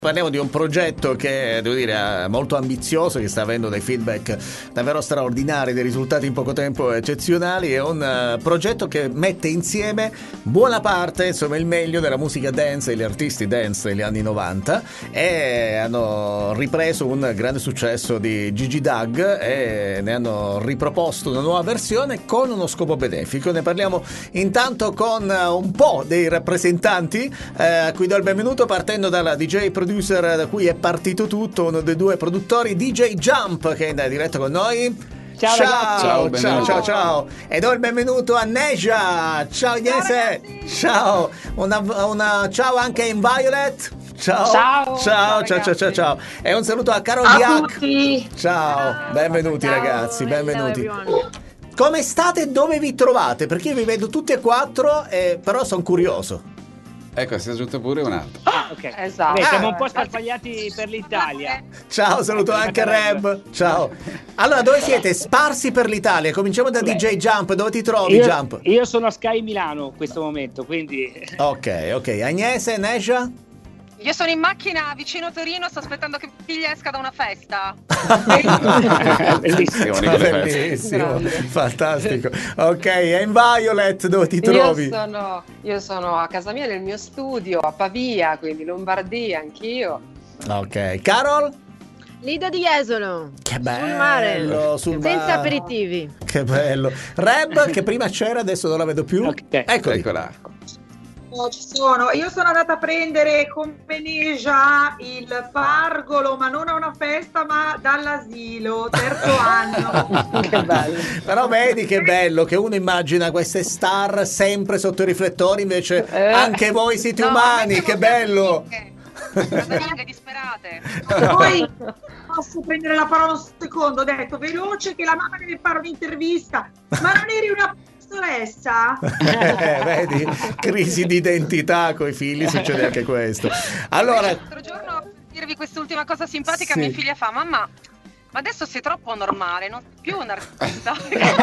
Parliamo di un progetto che, devo dire, è molto ambizioso, che sta avendo dei feedback davvero straordinari, dei risultati in poco tempo eccezionali. È un progetto che mette insieme buona parte, insomma, il meglio della musica dance e gli artisti dance degli anni 90, e hanno ripreso un grande successo di Gigi Doug e ne hanno riproposto una nuova versione con uno scopo benefico. Ne parliamo intanto con un po' dei rappresentanti a cui do il benvenuto, partendo dalla DJ producer da cui è partito tutto, uno dei due produttori, DJ Jump, che è in diretta con noi. Ciao ragazzi. Ciao. E do il benvenuto a Neja. Ciao Agnese. Ciao. Ciao anche in Violet. Ciao. E un saluto a Caro Diac. Ciao. Benvenuti ragazzi, benvenuti. Come state e dove vi trovate? Perché io vi vedo tutti e quattro, però sono curioso. Ecco, si è aggiunto pure un altro. Ok. Esatto. Siamo un po' sparpagliati per l'Italia. Ciao, saluto anche Reb. Ciao. Allora, dove siete? Sparsi per l'Italia. Cominciamo da DJ Jump. Dove ti trovi, Jump? Io sono a Sky Milano in questo momento, quindi... Ok. Agnese, Neja? Io sono in macchina vicino Torino, sto aspettando che figlia esca da una festa. Bellissimo, fantastico. Ok, e in Violet dove ti trovi? Io sono a casa mia nel mio studio a Pavia, quindi Lombardia, anch'io. Ok, Carol? Lido di Jesolo. Che bello, sul mare. Senza aperitivi. Che bello. Reb, che prima c'era, adesso non la vedo più. Okay. Eccola. Ci sono. Io sono andata a prendere con Neja il pargolo, ma non a una festa, ma dall'asilo, terzo anno. Che bello. Però vedi che bello che uno immagina queste star sempre sotto i riflettori, invece anche voi siete umani, che bello. Casalinghe disperate. Poi posso prendere la parola un secondo, ho detto veloce che la mamma deve fare un'intervista, ma non eri una professoressa? Vedi, crisi di identità coi figli, succede anche questo. Allora, l'altro giorno, per dirvi quest'ultima cosa simpatica, mia figlia fa: mamma, ma adesso sei troppo normale, non sei più un artista.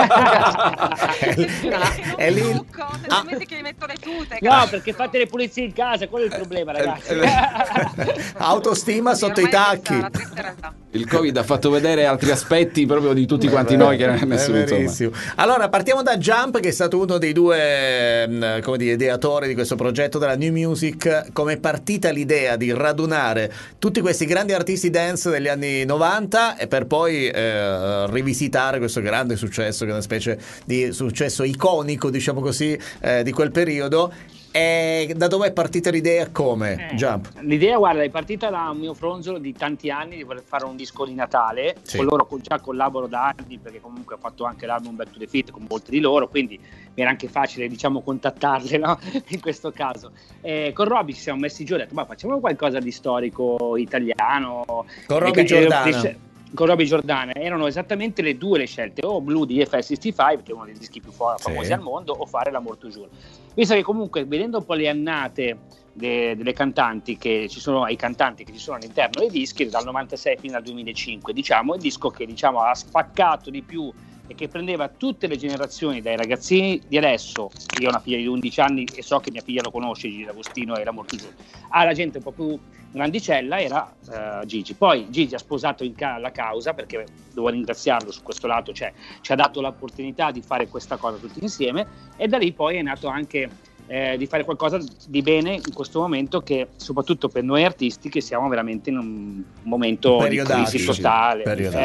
È lì. Sono mesi che mi metto le tute. No, perché fate le pulizie in casa, quello è il problema, ragazzi. Autostima sotto i tacchi. È una triste realtà. Il Covid ha fatto vedere altri aspetti proprio di tutti quanti noi, che non è nessuno, verissimo. Allora, partiamo da Jump, che è stato uno dei due ideatori di questo progetto della New Music. Come è partita l'idea di radunare tutti questi grandi artisti dance degli anni 90 e per poi rivisitare questo grande successo, che è una specie di successo iconico, diciamo così, di quel periodo. E da dove è partita l'idea? Come? Jump? L'idea, guarda, è partita da un mio fronzolo di tanti anni di voler fare un disco di Natale. Con loro già collaboro da anni, perché comunque ho fatto anche l'album Back to the Fit con molti di loro, quindi mi era anche facile, diciamo, contattarle, no? In questo caso. Con Robby ci siamo messi giù e ho detto, ma facciamo qualcosa di storico italiano. Con Robby Giordana. Con Robby Giordana erano esattamente le due le scelte: o Blue di FL65, che è uno dei dischi più famosi al mondo, o fare l'Amour Toujours. Visto che comunque, vedendo un po' le annate delle cantanti che ci sono, ai cantanti che ci sono all'interno dei dischi dal 96 fino al 2005, diciamo, il disco che ha spaccato di più e che prendeva tutte le generazioni, dai ragazzini di adesso, io ho una figlia di 11 anni e so che mia figlia lo conosce, Gigi D'Agostino e l'Amour Toujours, alla gente un po' più grandicella, era Gigi. Poi Gigi ha sposato la causa, perché devo ringraziarlo su questo lato, cioè ci ha dato l'opportunità di fare questa cosa tutti insieme, e da lì poi è nato anche di fare qualcosa di bene in questo momento, che soprattutto per noi artisti che siamo veramente in un momento di crisi totale,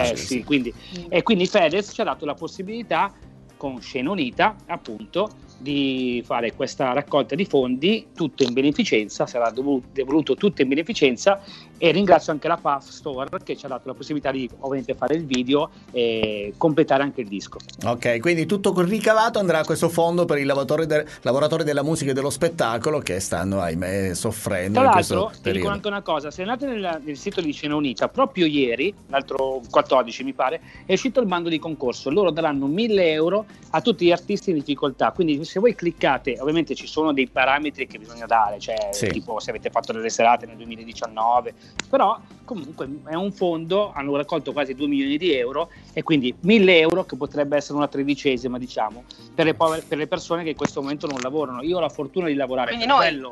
quindi Fedez ci ha dato la possibilità con Scena Unita, appunto, di fare questa raccolta di fondi, tutto in beneficenza, sarà devoluto tutto in beneficenza, e ringrazio anche la Puff Store che ci ha dato la possibilità di ovviamente fare il video e completare anche il disco. Ok, quindi tutto quel ricavato andrà a questo fondo per i lavoratori della musica e dello spettacolo, che stanno, ahimè, soffrendo. Tra l'altro, in questo ti dico anche una cosa: se andate nel sito di Scena Unita, proprio ieri, l'altro 14 mi pare, è uscito il bando di concorso. Loro daranno 1.000 euro a tutti gli artisti in difficoltà, quindi se voi cliccate, ovviamente ci sono dei parametri che bisogna dare, cioè tipo se avete fatto delle serate nel 2019, però comunque è un fondo, hanno raccolto quasi 2 milioni di euro, e quindi 1.000 euro, che potrebbe essere una tredicesima, diciamo, per le persone che in questo momento non lavorano. Io ho la fortuna di lavorare, quindi per noi quello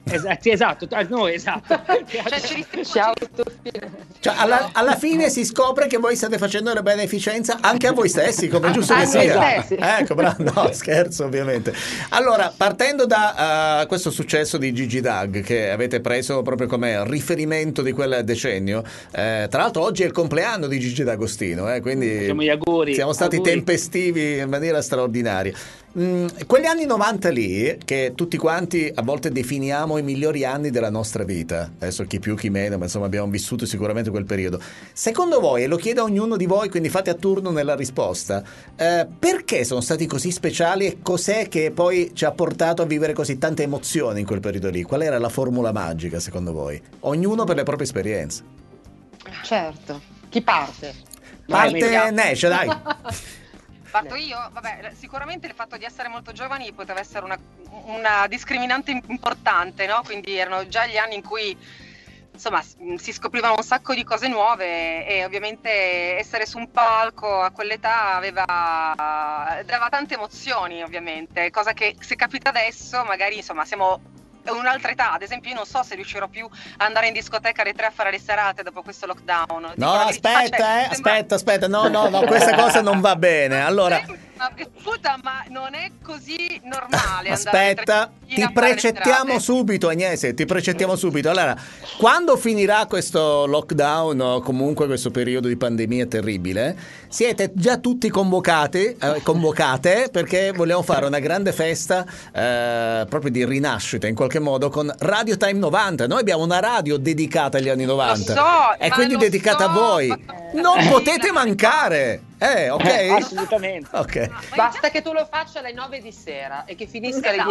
Esatto, noi esatto. Cioè ci Cioè, alla fine si scopre che voi state facendo una beneficenza anche a voi stessi, come giusto che sia. Ecco, no, scherzo ovviamente. Allora, partendo da questo successo di Gigi D'Ag, che avete preso proprio come riferimento di quel decennio, tra l'altro oggi è il compleanno di Gigi D'Agostino, quindi facciamo gli auguri. Siamo stati tempestivi in maniera straordinaria. Quegli anni 90 lì, che tutti quanti a volte definiamo i migliori anni della nostra vita, adesso chi più chi meno, ma insomma abbiamo vissuto sicuramente quel periodo. Secondo voi, e lo chiedo a ognuno di voi, quindi fate a turno nella risposta, perché sono stati così speciali e cos'è che poi ci ha portato a vivere così tante emozioni in quel periodo lì? Qual era la formula magica secondo voi? Ognuno per le proprie esperienze. Certo. Chi parte? Parte Nescia, dai. Parto io? Vabbè, sicuramente il fatto di essere molto giovani poteva essere una discriminante importante, no? Quindi erano già gli anni in cui insomma si scoprivano un sacco di cose nuove e ovviamente essere su un palco a quell'età dava tante emozioni, ovviamente, cosa che se capita adesso magari insomma siamo un'altra età. Ad esempio io non so se riuscirò più ad andare in discoteca alle 3 a fare le serate dopo questo lockdown. No, aspetta, no, questa cosa non va bene. Allora, ma non è così normale. Aspetta, ti precettiamo subito, Agnese, ti precettiamo subito. Allora, quando finirà questo lockdown o comunque questo periodo di pandemia terribile, siete già tutti convocate perché vogliamo fare una grande festa proprio di rinascita in qualche modo con Radio Time 90. Noi abbiamo una radio dedicata agli anni 90 e quindi dedicata a voi. Non potete mancare. Ok? Assolutamente. Okay. Basta che tu lo faccia alle 9 di sera e che finisca alle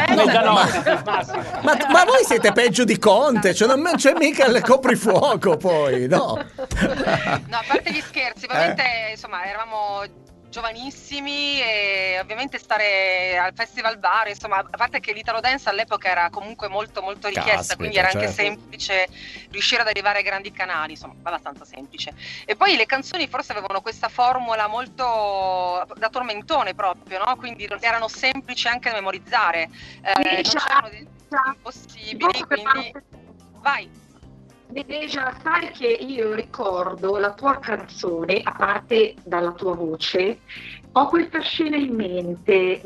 10:30. Ma voi siete peggio di Conte, cioè non c'è mica il coprifuoco poi, no? No, a parte gli scherzi, ovviamente insomma eravamo giovanissimi e ovviamente stare al festival bar, insomma, a parte che l'Italo Dance all'epoca era comunque molto molto richiesta, quindi era anche semplice riuscire ad arrivare ai grandi canali, insomma, abbastanza semplice. E poi le canzoni forse avevano questa formula molto da tormentone proprio, no? Quindi erano semplici anche da memorizzare, non c'erano dei impossibili, quindi vai. Deja, sai che io ricordo la tua canzone, a parte dalla tua voce, ho questa scena in mente,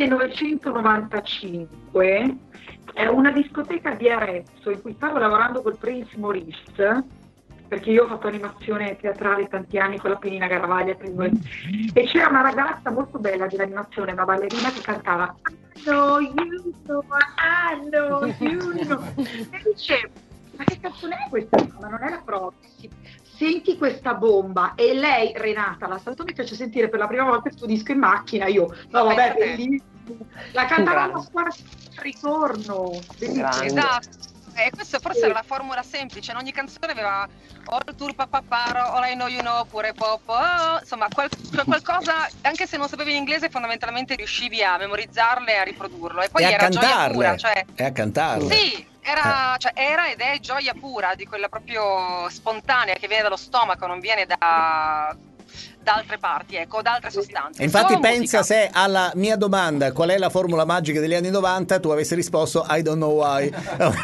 1995, è una discoteca di Arezzo in cui stavo lavorando col Prince Maurice, perché io ho fatto animazione teatrale tanti anni con la Penina Garavaglia e c'era una ragazza molto bella dell'animazione, una ballerina che cantava I know you know. E dicevo, ma che canzone è questa? Ma non è la propria. Senti questa bomba. E lei, Renata, la saluto, mi piace sentire per la prima volta il tuo disco in macchina. Io, no vabbè, bellissimo. La cantavamo a scuola al ritorno. Esatto. E questa forse era la formula semplice. In ogni canzone aveva All Tour Papaparo, All I Know You Know, oppure Pop, insomma qualcosa, anche se non sapevi l'inglese fondamentalmente riuscivi a memorizzarle e a riprodurlo. E poi era gioia pura, cioè, e a cantarle. Sì, era ed è gioia pura, di quella proprio spontanea che viene dallo stomaco, non viene da altre parti, ecco, da altre sostanze. Infatti pensa se alla mia domanda qual è la formula magica degli anni 90 tu avessi risposto I don't know why.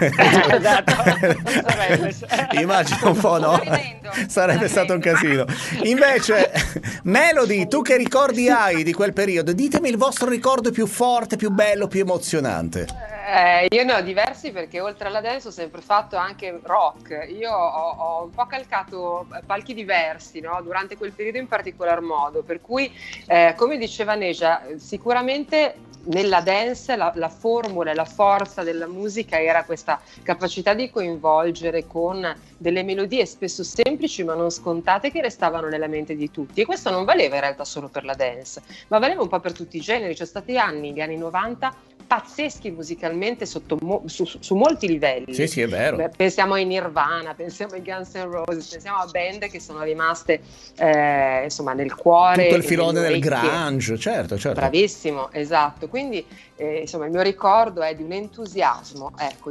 Immagino un po', no? Sarebbe stato un casino. Invece Melody, tu che ricordi hai di quel periodo? Ditemi il vostro ricordo più forte, più bello, più emozionante. Io ne ho diversi perché oltre alla dance ho sempre fatto anche rock. Io ho un po' calcato palchi diversi, no? Durante quel periodo in particolar modo, per cui come diceva Neja, sicuramente nella dance la formula e la forza della musica era questa capacità di coinvolgere con delle melodie spesso semplici ma non scontate che restavano nella mente di tutti, e questo non valeva in realtà solo per la dance, ma valeva un po' per tutti i generi. C'è stati gli anni 90 pazzeschi musicalmente su molti livelli. Sì, è vero. Pensiamo ai Nirvana, pensiamo ai Guns N' Roses, pensiamo a band che sono rimaste insomma nel cuore. Tutto il filone del grunge, certo. Bravissimo, esatto. Quindi insomma il mio ricordo è di un entusiasmo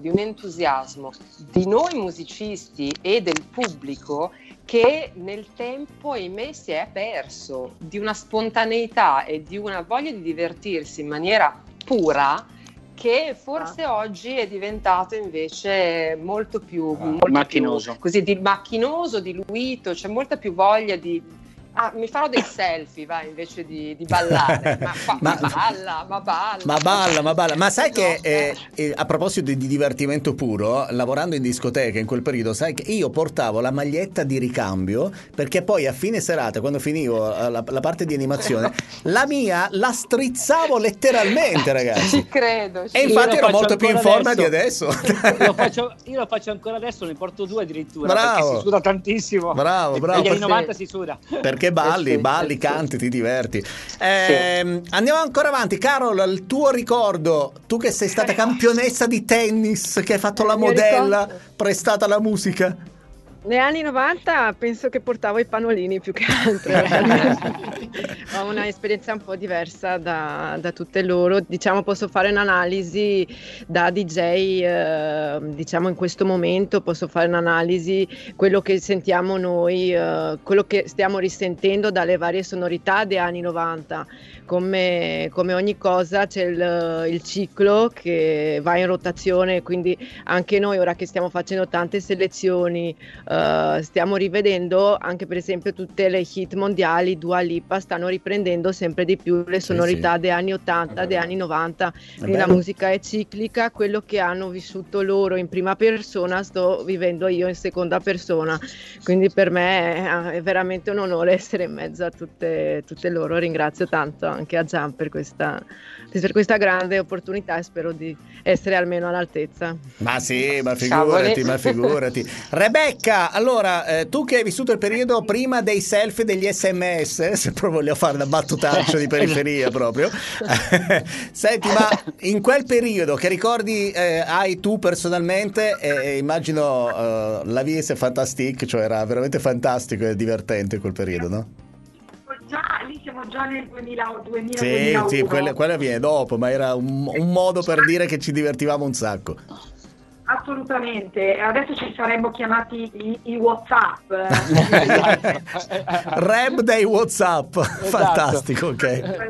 di noi musicisti e del pubblico che nel tempo, ahimè, si è perso, di una spontaneità e di una voglia di divertirsi in maniera pura che forse oggi è diventato invece molto più macchinoso, più, così macchinoso, diluito, c'è molta più voglia di mi farò dei selfie, va, invece di ballare. Ma balla. Ma sai che a proposito di divertimento puro, lavorando in discoteca in quel periodo, sai che io portavo la maglietta di ricambio, perché poi a fine serata, quando finivo la parte di animazione, la mia la strizzavo letteralmente, ragazzi. Ci credo. E infatti ero molto più in forma di adesso. Io lo faccio ancora adesso, ne porto 2 addirittura. Bravo. Perché si suda tantissimo. Bravo. Negli anni 90 si suda. Perché balli, canti, ti diverti. Andiamo ancora avanti. Carol, il tuo ricordo, tu che sei stata campionessa di tennis, che hai fatto la modella prestata alla musica. Negli anni 90 penso che portavo i pannolini più che altro. Ho una esperienza un po' diversa da tutte loro. Diciamo, posso fare un'analisi da DJ, diciamo in questo momento posso fare un'analisi, quello che sentiamo noi, quello che stiamo risentendo dalle varie sonorità degli anni 90. Come ogni cosa c'è il ciclo che va in rotazione, quindi anche noi ora che stiamo facendo tante selezioni, stiamo rivedendo anche per esempio tutte le hit mondiali. Dua Lipa stanno riprendendo sempre di più le sonorità degli anni 80, degli anni 90, quindi la musica è ciclica. Quello che hanno vissuto loro in prima persona sto vivendo io in seconda persona, quindi per me è veramente un onore essere in mezzo a tutte loro. Ringrazio tanto anche a Gian per questa grande opportunità e spero di essere almeno all'altezza. Ma sì, ma figurati. Rebecca, allora, tu che hai vissuto il periodo prima dei selfie, degli SMS, se proprio voglio fare una battutaccia di periferia proprio, senti, ma in quel periodo che ricordi hai tu personalmente, immagino La Vie c'est fantastique, cioè era veramente fantastico e divertente quel periodo, no? Lì siamo già nel 2000 sì, quella viene dopo, ma era un modo per dire che ci divertivamo un sacco. Assolutamente, adesso ci saremmo chiamati i WhatsApp. Rap dei WhatsApp, fantastico, ok.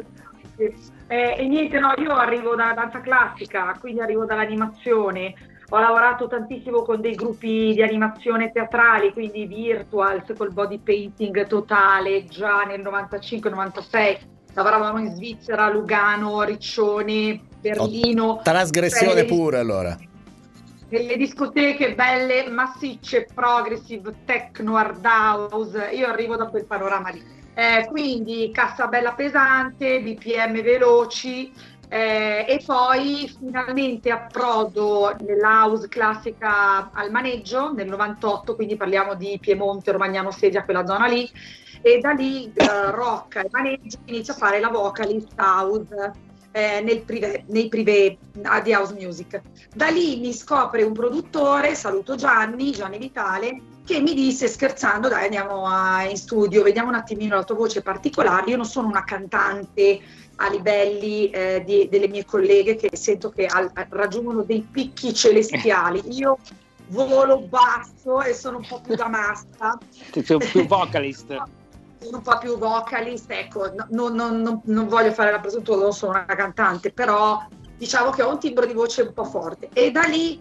E niente, no, io arrivo dalla danza classica, quindi arrivo dall'animazione. Ho lavorato tantissimo con dei gruppi di animazione teatrali, quindi Virtuals, col body painting totale, già nel 95-96. Lavoravamo in Svizzera, Lugano, Riccione, Berlino. Trasgressione pure, allora. Delle discoteche belle, massicce, progressive, techno, hard house. Io arrivo da quel panorama lì. Quindi cassa bella pesante, BPM veloci. E poi finalmente approdo nell'house classica al maneggio nel 98, quindi parliamo di Piemonte, Romagnano Sedia, quella zona lì, e da lì rock e maneggio inizio a fare la vocalist house nei privé di house music. Da lì mi scopre un produttore, saluto Gianni Vitale, che mi disse scherzando: dai, andiamo in studio, vediamo un attimino la tua voce particolare. Io non sono una cantante a livelli delle mie colleghe che sento che raggiungono dei picchi celestiali. Io volo basso e sono un po' più da massa. Sei più vocalist. Un po' più vocalist, ecco, non voglio fare la presuntuosa, non sono una cantante, però diciamo che ho un timbro di voce un po' forte. E da lì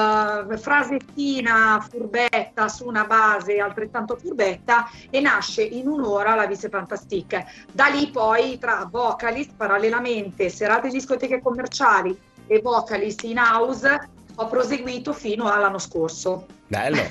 frasettina furbetta su una base altrettanto furbetta, e nasce in un'ora La Vie c'est fantastique. Da lì poi tra vocalist, parallelamente serate di discoteche commerciali e vocalist in house, ho proseguito fino all'anno scorso. Bello.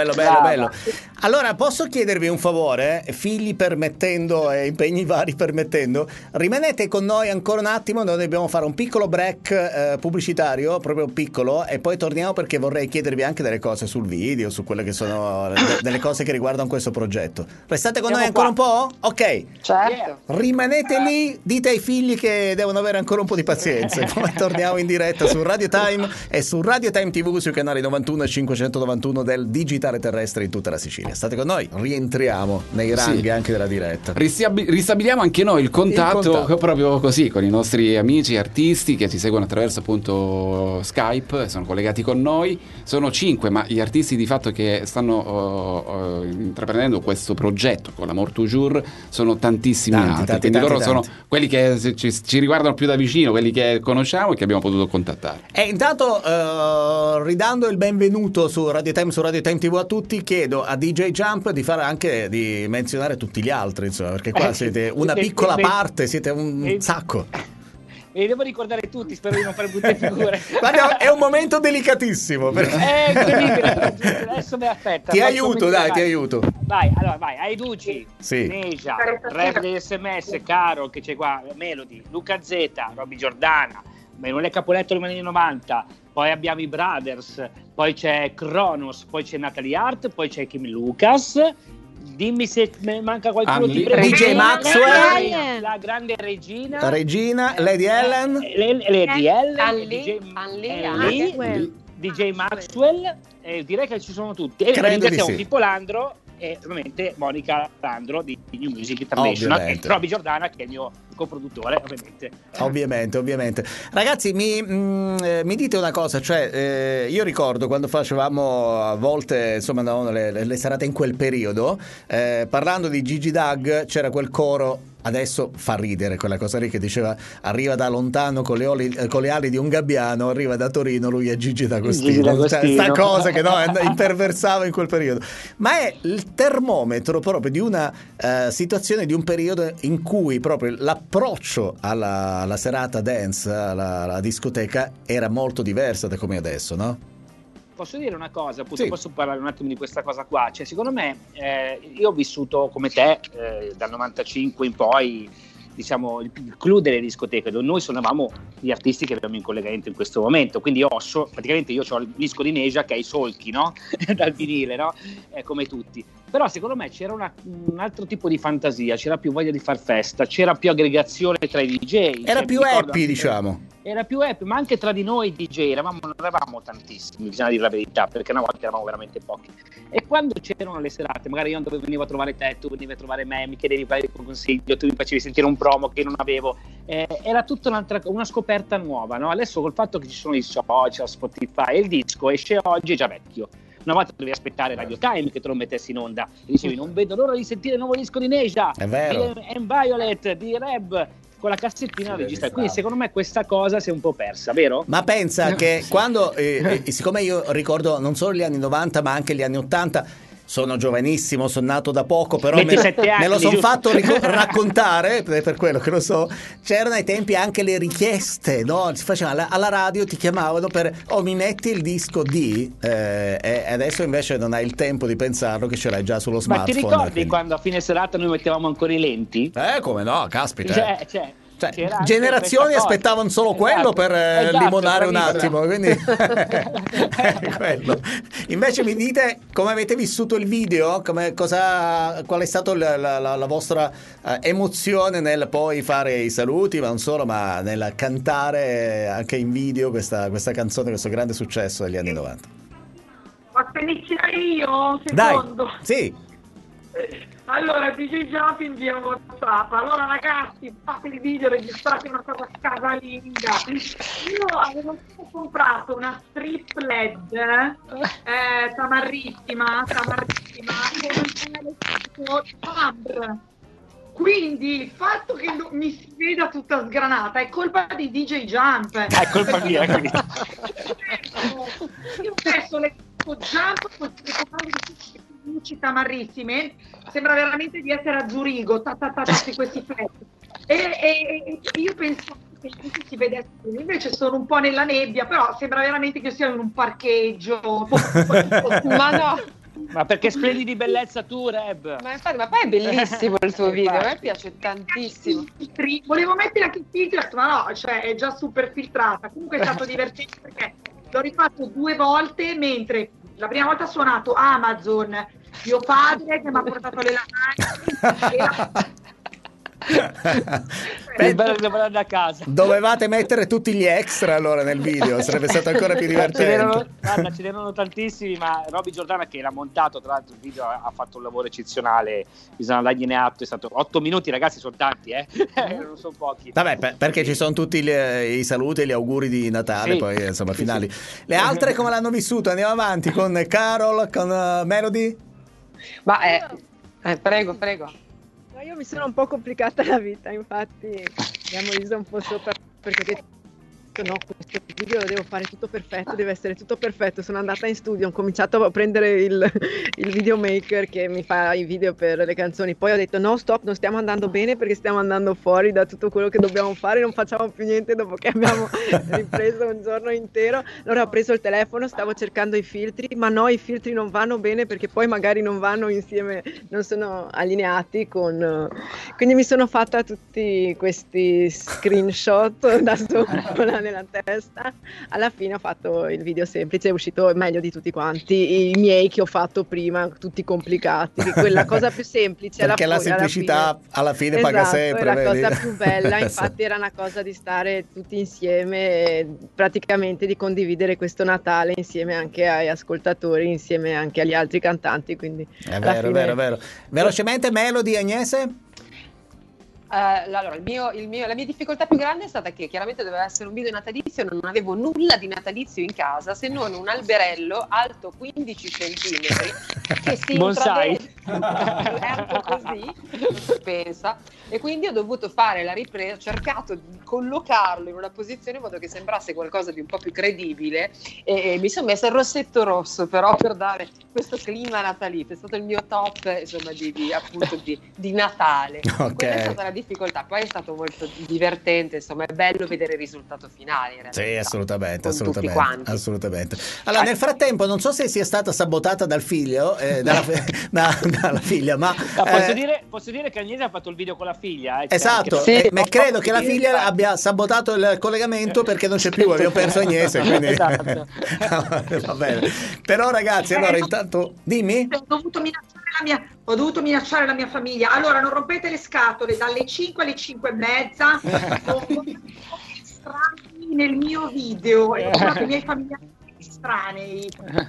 Allora, posso chiedervi un favore? Figli permettendo e impegni vari permettendo, rimanete con noi ancora un attimo, noi dobbiamo fare un piccolo break pubblicitario, proprio piccolo, e poi torniamo perché vorrei chiedervi anche delle cose sul video, su quelle che sono delle cose che riguardano questo progetto. Restate con noi ancora un po'? Ok. Certo. Rimanete lì, dite ai figli che devono avere ancora un po' di pazienza. Poi torniamo in diretta su Radio Time e su Radio Time TV sui canali 91 e 591 opportuno del digitale terrestre in tutta la Sicilia. State con noi, rientriamo nei ranghi anche della diretta. Ristabiliamo anche noi il contatto proprio così con i nostri amici artisti che ci seguono attraverso appunto Skype, sono collegati con noi. Sono 5, ma gli artisti di fatto che stanno intraprendendo questo progetto con l'Amour Toujours sono tantissimi altri, quindi loro sono quelli che ci riguardano più da vicino, quelli che conosciamo e che abbiamo potuto contattare. E intanto ridando il benvenuto su Radio Time TV a tutti, chiedo a DJ Jump di fare anche di menzionare tutti gli altri, insomma, perché qua siete una piccola parte, siete un sacco. E devo ricordare tutti, spero di non fare brutte figure. Guarda, è un momento delicatissimo perché... È incredibile. Adesso mi aspetta. Ti aiuto. Vai, allora vai. Aiducci, sì. Neja, Rap degli SMS, Caro che c'è qua, Melody, Luca Z, Robby Giordana, Emanuele Capoletto degli anni 90, poi abbiamo i Brothers, poi c'è Kronos, poi c'è Natalie Hart, poi c'è Kim Lucas. Dimmi se manca qualcuno di DJ Maxwell, la grande Regina, Lady Ellen, DJ Maxwell, direi che ci sono tutti. E ringraziamo Pippo Landro e ovviamente Monica Landro di New Music International e Robby Giordana che è il mio coproduttore, ovviamente. Ragazzi, mi dite una cosa, cioè io ricordo quando facevamo a volte insomma le serate in quel periodo, parlando di Gigi Doug c'era quel coro. Adesso fa ridere quella cosa lì che diceva arriva da lontano con le ali di un gabbiano, arriva da Torino, lui è Gigi D'Agostino. Sta cosa che imperversava in quel periodo, ma è il termometro proprio di una situazione, di un periodo in cui proprio l'approccio alla serata dance, alla discoteca era molto diverso da come adesso, no? Posso dire una cosa, appunto, posso parlare un attimo di questa cosa qua? Cioè, secondo me, io ho vissuto come te dal 95 in poi, diciamo, il clou delle discoteche, dove noi suonavamo gli artisti che abbiamo in collegamento in questo momento. Quindi praticamente io ho il disco di Neja che ha i solchi, no? Dal vinile, no? Come tutti. Però secondo me c'era un altro tipo di fantasia, c'era più voglia di far festa, c'era più aggregazione tra i DJ. Era più happy, diciamo. Era più happy, ma anche tra di noi DJ non eravamo tantissimi, bisogna dire la verità, perché una volta eravamo veramente pochi. E quando c'erano le serate, magari io venivo a trovare te, tu venivi a trovare me, mi chiedevi qualche consiglio, tu mi facevi sentire un promo che non avevo, era tutta una scoperta nuova, no? Adesso col fatto che ci sono i social, Spotify, il disco esce oggi è già vecchio. Una volta dovevi aspettare Radio Time che te lo mettessi in onda e dicevi non vedo l'ora di sentire il nuovo disco di Neja, è vero, di Violet, di Reb, con la cassettina registrata. Quindi secondo me questa cosa si è un po' persa, vero? Ma pensa che quando siccome io ricordo non solo gli anni 90 ma anche gli anni 80, sono giovanissimo, sono nato da poco, però me lo sono fatto raccontare, per quello che lo so, c'erano ai tempi anche le richieste, no? Si faceva alla radio, ti chiamavano per mi metti il disco di e adesso invece non hai il tempo di pensarlo che ce l'hai già sullo smartphone. Ma ti ricordi quando a fine serata noi mettevamo ancora i lenti? Come no, caspita. Cioè, generazioni aspettavano solo quello per limonare un attimo, quindi quello. Invece mi dite come avete vissuto il video, qual è stata la vostra emozione nel poi fare i saluti, ma non solo, ma nel cantare anche in video questa canzone, questo grande successo degli anni 90. Posso iniziare io un secondo? Dai, sì. Allora, DJ Jump invia un WhatsApp. Allora ragazzi, fate il video, registrate una cosa casalinga. Io avevo comprato una strip LED tamarrissima con quindi il fatto che mi si veda tutta sgranata è colpa di DJ Jump. È colpa mia. Io ho messo le Jump con le luci tamarrissime, sembra veramente di essere a Zurigo, questi flash. E io pensavo che si vedesse, invece sono un po' nella nebbia, però sembra veramente che sia in un parcheggio. Ma no! Ma perché splendi di bellezza tu, Reb? Ma poi è bellissimo il tuo video, a me piace tantissimo. Volevo mettere anche il filtro, ma no, cioè è già super filtrata. Comunque è stato divertente perché l'ho rifatto 2 volte, mentre la prima volta ha suonato Amazon, mio padre che mi ha portato le lavagne È bello che a casa. Dovevate mettere tutti gli extra allora nel video, sarebbe stato ancora più divertente. Ce n'erano tantissimi, ma Roby Giordana che l'ha montato, tra l'altro il video ha fatto un lavoro eccezionale, bisogna dargliene atto, è stato 8 minuti, ragazzi, sono tanti, non sono pochi. Vabbè, perché ci sono tutti i saluti e gli auguri di Natale, sì. Poi insomma finali. Le altre come l'hanno vissuto? Andiamo avanti con Carol, con Melody. Ma prego. No, io mi sono un po' complicata la vita, infatti abbiamo riso un po' sopra perché ho detto no, questo video lo devo fare tutto perfetto, deve essere tutto perfetto. Sono andata in studio, ho cominciato a prendere il videomaker che mi fa i video per le canzoni, poi ho detto no, stop, non stiamo andando bene perché stiamo andando fuori da tutto quello che dobbiamo fare, non facciamo più niente dopo che abbiamo ripreso un giorno intero. Allora ho preso il telefono, stavo cercando i filtri, ma no, i filtri non vanno bene perché poi magari non vanno insieme, non sono allineati con... Quindi mi sono fatta tutti questi screenshot da sola nella testa. Alla fine ho fatto il video semplice, è uscito meglio di tutti quanti i miei che ho fatto prima, tutti complicati. Quella cosa più semplice perché la semplicità alla fine paga sempre, la vedi? cosa più bella infatti era una cosa di stare tutti insieme e praticamente di condividere questo Natale insieme anche ai ascoltatori, insieme anche agli altri cantanti, quindi è vero. Velocemente Melody, Agnese. Allora, la mia difficoltà più grande è stata che chiaramente doveva essere un video natalizio, non avevo nulla di natalizio in casa se non un alberello alto 15 centimetri che si bonsai. È un po' così, non si pensa, e quindi ho dovuto fare la ripresa, ho cercato di collocarlo in una posizione in modo che sembrasse qualcosa di un po' più credibile e mi sono messa il rossetto rosso però per dare questo clima natalizio. È stato il mio top, insomma, di Natale. Okay. Quella è stata la difficoltà, poi è stato molto divertente, insomma è bello vedere il risultato finale in realtà, sì, assolutamente. Allora nel frattempo non so se sia stata sabotata dal figlio dalla figlia, ma posso dire che Agnese ha fatto il video con la figlia, esatto, sì, ma credo che la figlia abbia sabotato il collegamento perché non c'è più, abbiamo perso Agnese, quindi esatto. Va bene. Però ragazzi, allora intanto dimmi. Ho dovuto minacciare la mia famiglia. Allora, non rompete le scatole dalle 5 alle 5 e mezza. Strani nel mio video. E i miei familiari estranei.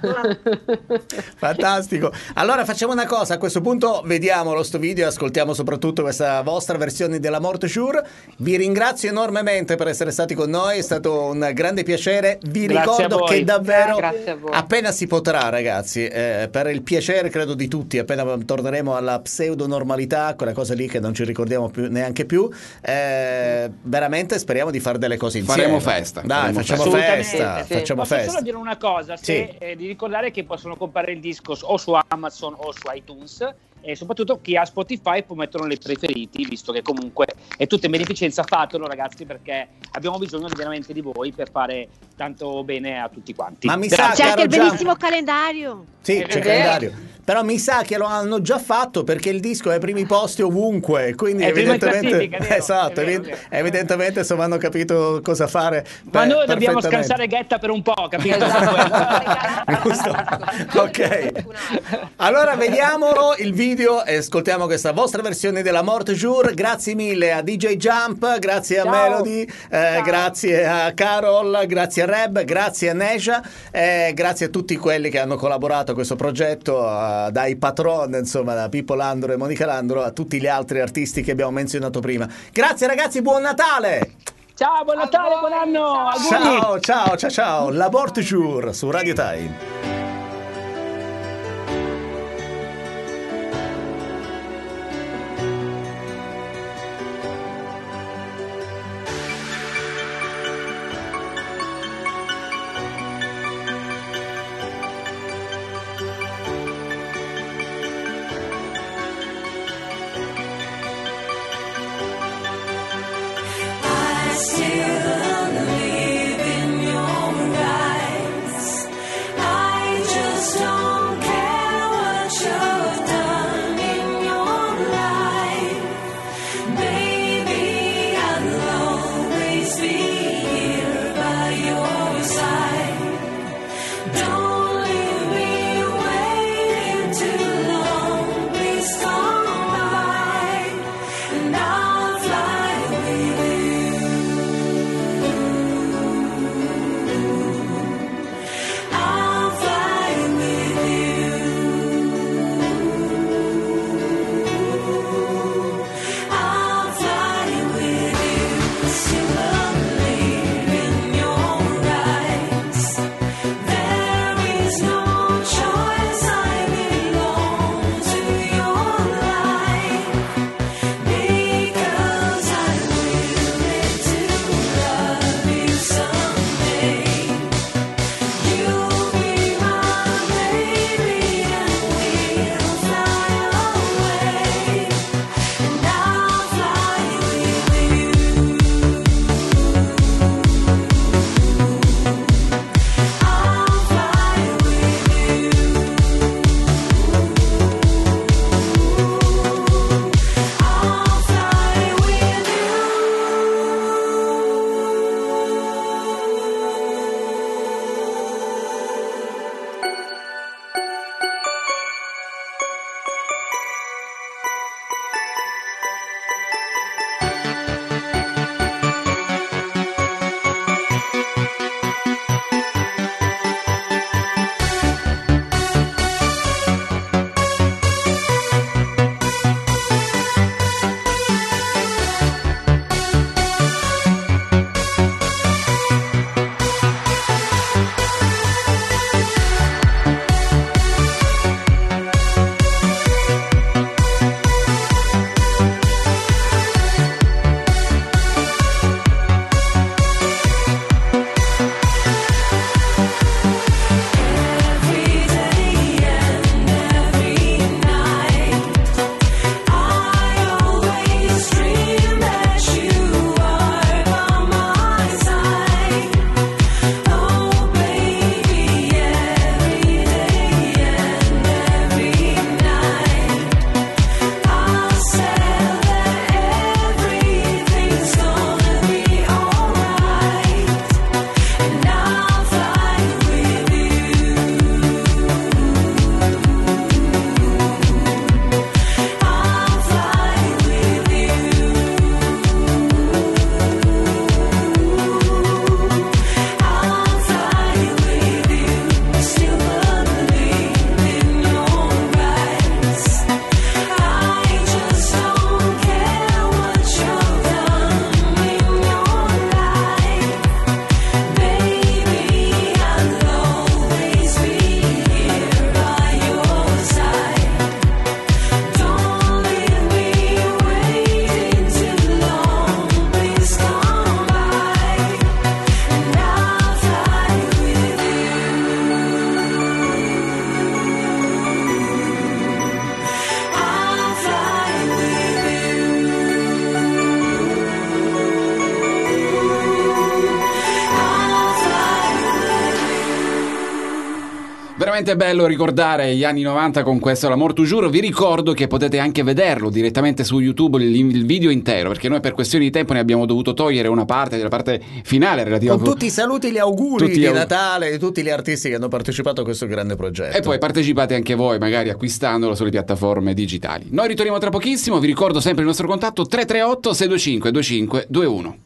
Fantastico. Allora facciamo una cosa, a questo punto vediamolo sto video e ascoltiamo soprattutto questa vostra versione della Morte Jour. Vi ringrazio enormemente per essere stati con noi, è stato un grande piacere. Vi ricordo che davvero appena si potrà, ragazzi, per il piacere credo di tutti, appena torneremo alla pseudo normalità, quella cosa lì che non ci ricordiamo neanche più, veramente speriamo di fare delle cose insieme. Faremo festa. Dai, facciamo festa. Posso solo dire una cosa, di ricordare che possono comprare il disco o su Amazon o su iTunes, e soprattutto chi ha Spotify può metterlo nei preferiti, visto che comunque è tutta in beneficenza. Fatelo, ragazzi, perché abbiamo bisogno veramente di voi per fare tanto bene a tutti quanti. Ma mi sa c'è anche il bellissimo calendario. Sì, c'è il calendario. Però mi sa che lo hanno già fatto perché il disco è ai primi posti ovunque, quindi evidentemente esatto, evidentemente insomma hanno capito cosa fare. Ma noi dobbiamo scansare Ghetta per un po', capito? Giusto. Ok. Allora vediamolo il video e ascoltiamo questa vostra versione della Morte Jour. Grazie mille a DJ Jump, grazie a Melody, grazie a Carol, grazie a Reb, grazie a Neja, grazie a tutti quelli che hanno collaborato a questo progetto, dai patron, insomma, da Pippo Landro e Monica Landro, a tutti gli altri artisti che abbiamo menzionato prima. Grazie ragazzi, buon Natale! Ciao, buon Natale, buon anno! Ciao, la Morte Jour su Radio Time. Now veramente bello ricordare gli anni 90 con questo L'Amour Toujours. Vi ricordo che potete anche vederlo direttamente su YouTube, il video intero, perché noi per questioni di tempo ne abbiamo dovuto togliere una parte della parte finale relativa con tutti i saluti e gli auguri di Natale di tutti gli artisti che hanno partecipato a questo grande progetto. E poi partecipate anche voi, magari acquistandolo sulle piattaforme digitali. Noi ritorniamo tra pochissimo, vi ricordo sempre il nostro contatto 338 625 2521.